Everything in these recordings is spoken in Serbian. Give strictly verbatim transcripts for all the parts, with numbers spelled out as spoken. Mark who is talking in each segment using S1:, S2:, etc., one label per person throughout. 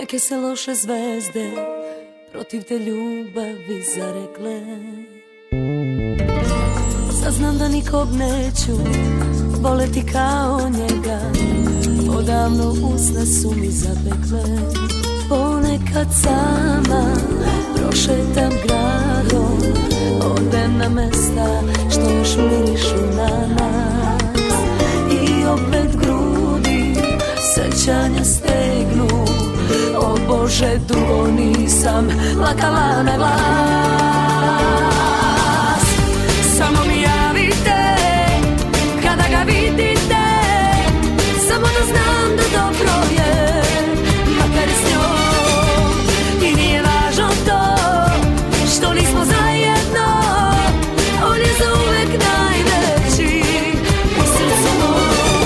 S1: neke se loše zvezde protiv te ljubavi zarekle. Saznam da nikog neću voleti kao njega, odavno usne su mi zapekle. Ponekad sama prošetam gradom, odem na mesta što još mirišu na nas. I opet grudi sećanja stegnu, o Bože, dugo nisam plakala na glas. Samo mi javite kada ga vidite, samo da znam da dobro je, makar s njom. I nije važno to što nismo zajedno, on je zauvek najveći u srcu mom.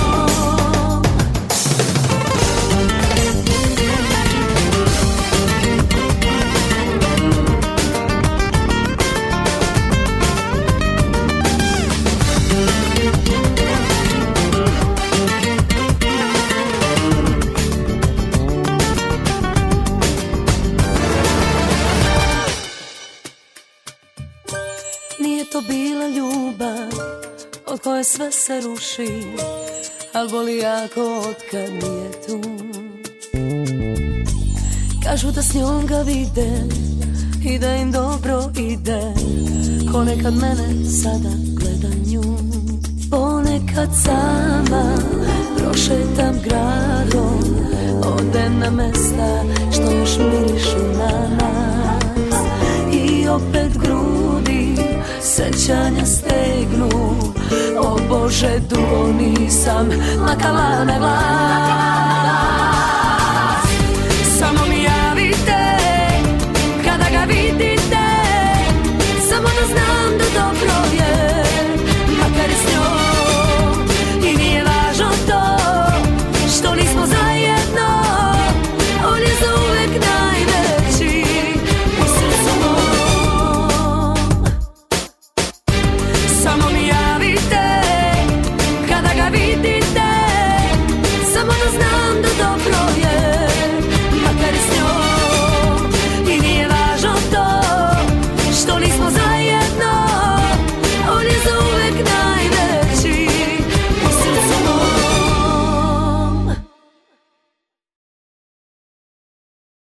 S1: Nije to bila ljubav od koje sve se ruši, al boli jako otkad nije tu. Kažu da s njom ga vide i da im dobro ide, ko nekad mene sada gleda nju. Ponekad sama prošetam gradom, odem na mesta što još mirišu na nas. I opet grudi sećanja stegnu, o Bože, dugo nisam plakala na glas.